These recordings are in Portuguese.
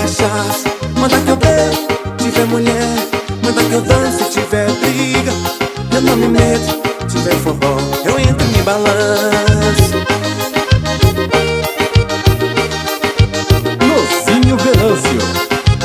cachaça, manda que eu bebo. Tiver mulher, manda que eu dance. Se tiver briga, eu não me meto. Tiver forró, eu entro e me balanço. Nozinho Venâncio.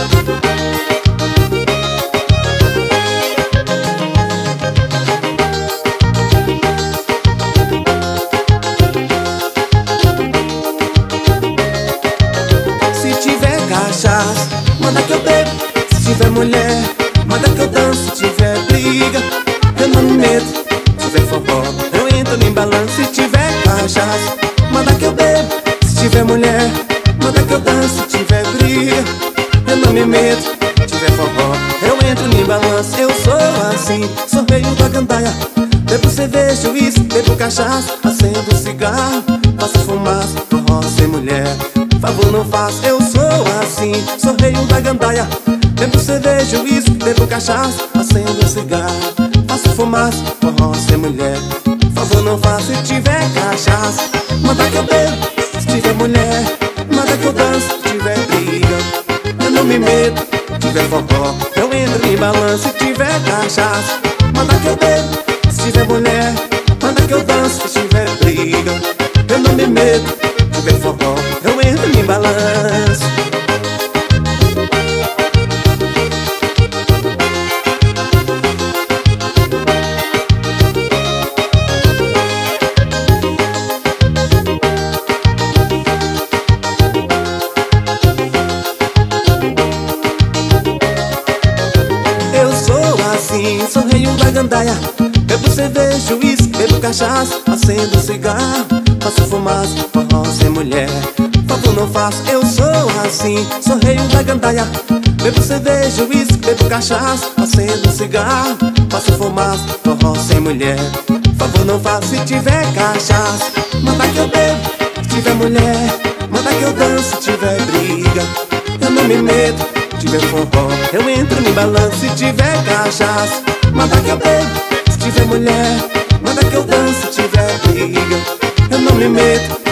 Manda que eu bebo. Se tiver mulher, manda que eu danço. Se tiver briga, eu não me meto. Se tiver forró, eu entro nem balanço. Se tiver cachaça, manda que eu bebo. Se tiver mulher, manda que eu danço. Se tiver briga, eu não me meto. Se tiver forró, eu entro nem balanço. Eu sou assim, sou rei da gandaia. Bebo cerveja, uísque, bebo cachaça. Acendo cigarro, faço fumaça. Forró sem mulher, favor não faço. Eu sou assim, sou rei da gandaia. Bebo cerveja, uísque, bebo cachaça. Acendo cigarro, faço fumaça. Forró sem mulher, favor não faço. Se tiver cachaça, manda que eu bebo. Se tiver mulher, manda que eu danço. Se tiver briga, eu não me meto. Se tiver forró, eu entro e balanço. Se tiver cachaça, manda que eu bebo. Se tiver mulher, manda que eu danço. Se tiver briga, eu não me meto. Se tiver forró, eu entro e me balanço. Eu sou assim, sou rei da gandaia. Bebo cerveja, uísque, bebo cachaça. Acendo cigarro, faço fumaça. Forró sem mulher, favor não faço. Eu sou assim, sou rei da gandaia. Bebo cerveja, uísque, bebo cachaça. Acendo cigarro, faço fumaça. Forró sem mulher, favor não faço. Se tiver cachaça, manda que eu bebo. Se tiver mulher, manda que eu danço. Se tiver briga, eu não me meto. Se tiver forró, eu entro e me balanço. Se tiver cachaça, manda que eu bebo. Se tiver mulher, manda que eu danço. Se tiver briga, eu não me meto.